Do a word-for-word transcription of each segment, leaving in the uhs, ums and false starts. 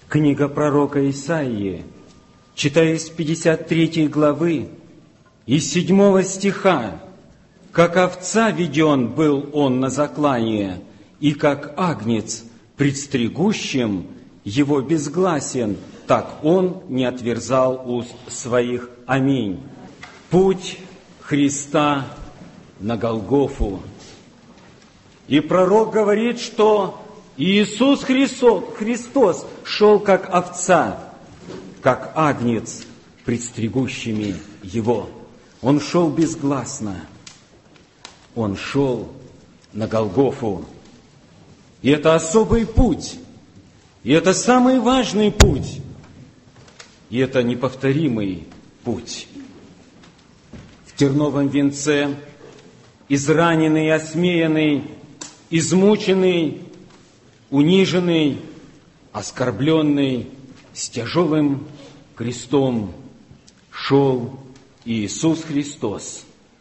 Книга пророка Исаии, читая из пятьдесят третьей главы, из седьмого стиха: «Как овца веден был он на заклание, и как агнец пред стригущим его безгласен, так он не отверзал уст своих. Аминь». Путь Христа на Голгофу. И пророк говорит, что Иисус Христос шел как овца, как агнец пред стригущими его. Он шел безгласно. Он шел на Голгофу. И это особый путь. И это самый важный путь. И это неповторимый путь. В терновом венце, израненный, осмеянный, измученный, униженный, оскорбленный, с тяжелым крестом шел Иисус Христос,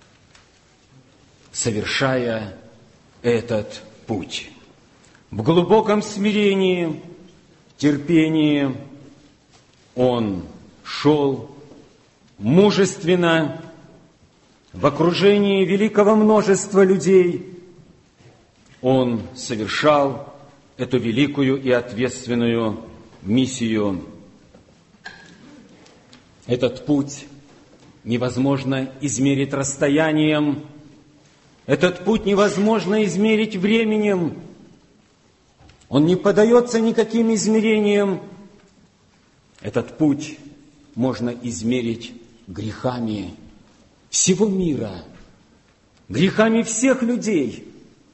совершая этот путь. В глубоком смирении, терпении Он шел мужественно в окружении великого множества людей. Он совершал эту великую и ответственную миссию. Этот путь невозможно измерить расстоянием. Этот путь невозможно измерить временем. Он не поддается никаким измерениям. Этот путь можно измерить грехами всего мира, грехами всех людей,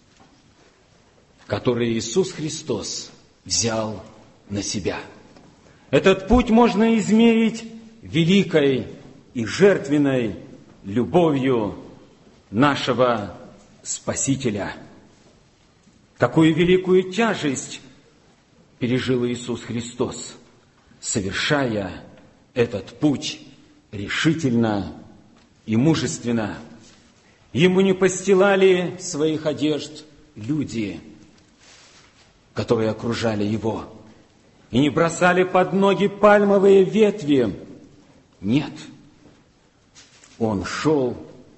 которые Иисус Христос взял на себя. Этот путь можно измерить великой и жертвенной любовью нашего Спасителя. Какую великую тяжесть пережил Иисус Христос, совершая этот путь решительно и мужественно. Ему не постилали своих одежд люди, которые окружали его, и не бросали под ноги пальмовые ветви. Нет, он шел,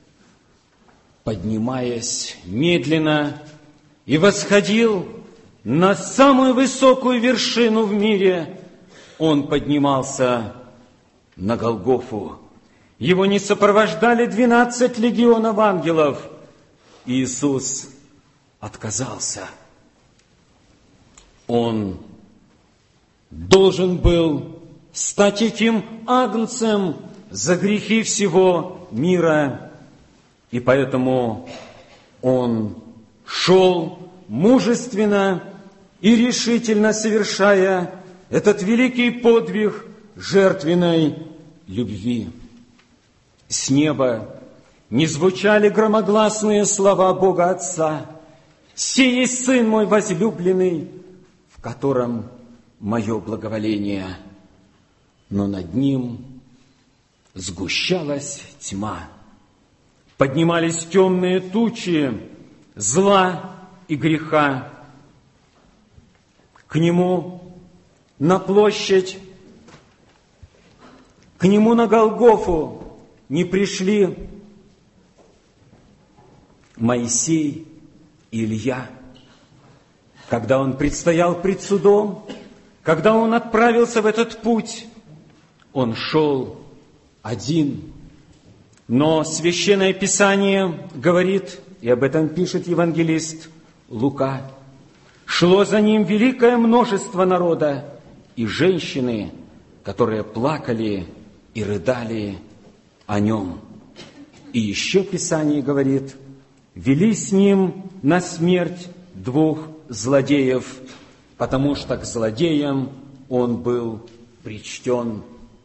поднимаясь медленно, и восходил на самую высокую вершину в мире. Он поднимался на Голгофу. Его не сопровождали двенадцать легионов ангелов. Иисус отказался. Он должен был стать этим агнцем за грехи всего мира. И поэтому Он шел мужественно и решительно, совершая этот великий подвиг жертвенной любви. С неба не звучали громогласные слова Бога Отца: «Сей есть Сын мой возлюбленный, в котором мое благоволение». Но над ним сгущалась тьма, поднимались темные тучи зла и греха. К Нему на площадь, к Нему на Голгофу не пришли Моисей и Илья. Когда он предстоял пред судом, когда он отправился в этот путь, он шел один. Но Священное Писание говорит, и об этом пишет евангелист Лука: шло за ним великое множество народа и женщины, которые плакали и рыдали о нем. И еще Писание говорит: вели с ним на смерть двух злодеев, потому что к злодеям он был причтен.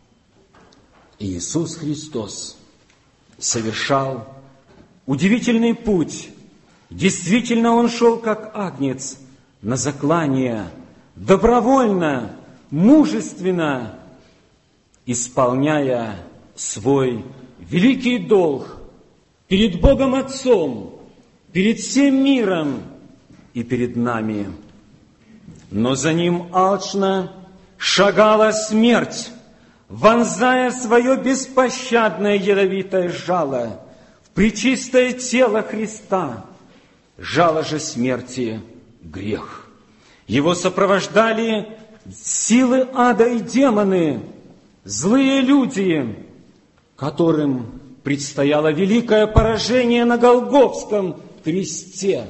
Иисус Христос совершал удивительный путь. Действительно, Он шел как агнец на заклание, добровольно, мужественно, исполняя свой великий долг перед Богом Отцом, перед всем миром и перед нами. Но за Ним алчно шагала смерть, вонзая свое беспощадное ядовитое жало в пречистое тело Христа. Жало же смерти — грех. Его сопровождали силы ада и демоны, злые люди, которым предстояло великое поражение на Голгофском кресте.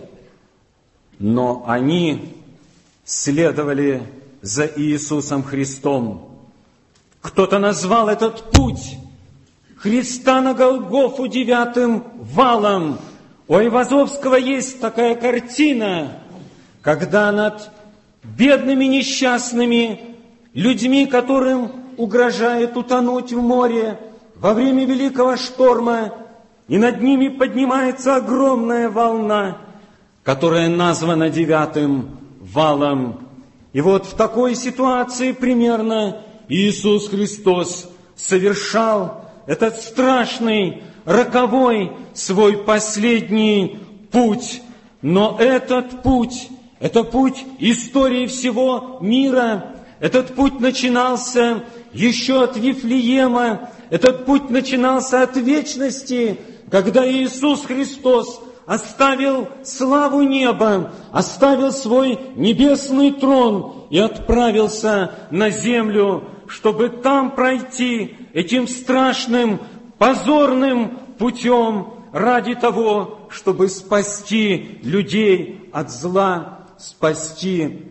Но они следовали за Иисусом Христом. Кто-то назвал этот путь Христа на Голгофу девятым валом. У Айвазовского есть такая картина, когда над бедными несчастными людьми, которым угрожает утонуть в море во время великого шторма, и над ними поднимается огромная волна, которая названа девятым валом. И вот в такой ситуации примерно Иисус Христос совершал этот страшный, роковой свой последний путь. Но этот путь, это путь истории всего мира. Этот путь начинался еще от Вифлеема. Этот путь начинался от вечности, когда Иисус Христос оставил славу неба, оставил свой небесный трон и отправился на землю, чтобы там пройти этим страшным, позорным путем ради того, чтобы спасти людей от зла, спасти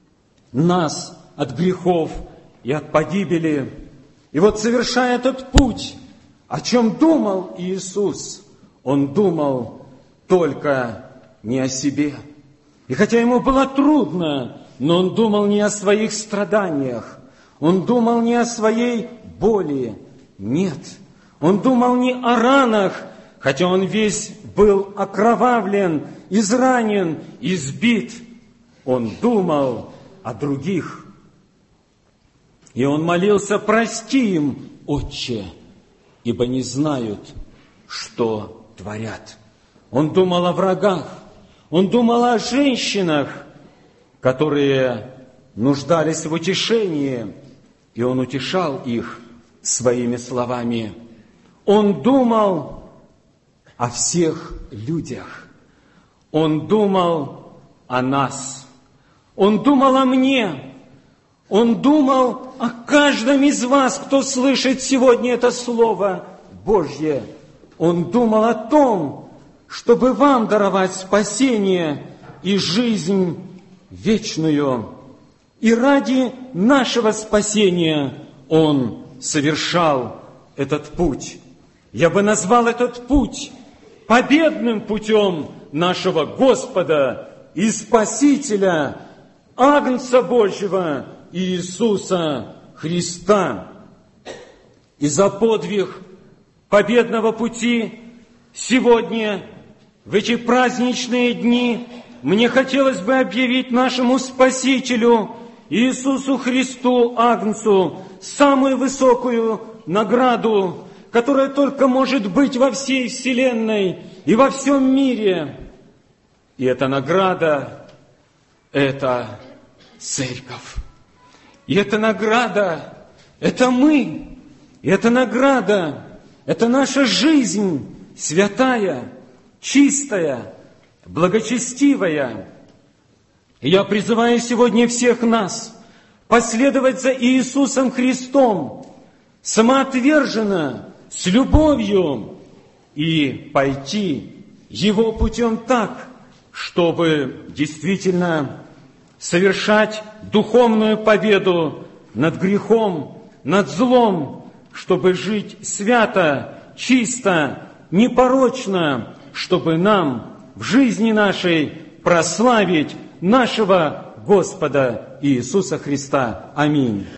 нас от грехов и от погибели. И вот, совершая этот путь, о чем думал Иисус? Он думал только не о себе. И хотя ему было трудно, но он думал не о своих страданиях, он думал не о своей боли, нет. Он думал не о ранах, хотя он весь был окровавлен, изранен, избит. Он думал о других. И он молился: прости им, Отче, ибо не знают, что творят. Он думал о врагах, он думал о женщинах, которые нуждались в утешении, и он утешал их своими словами. Он думал о всех людях, он думал о нас, он думал о мне, он думал о каждом из вас, кто слышит сегодня это Слово Божье. Он думал о том, чтобы вам даровать спасение и жизнь вечную. И ради нашего спасения Он совершал этот путь. Я бы назвал этот путь победным путем нашего Господа и Спасителя, Агнца Божьего Иисуса Христа. И за подвиг победного пути сегодня, в эти праздничные дни, мне хотелось бы объявить нашему Спасителю, Иисусу Христу, Агнцу, самую высокую награду, которая только может быть во всей вселенной и во всем мире. И эта награда – это Церковь. И эта награда – это мы. И эта награда – это наша жизнь святая, чистая, благочестивая. И я призываю сегодня всех нас последовать за Иисусом Христом самоотверженно, с любовью и пойти Его путем так, чтобы действительно совершать духовную победу над грехом, над злом, чтобы жить свято, чисто, непорочно, чтобы нам в жизни нашей прославить нашего Господа Иисуса Христа. Аминь.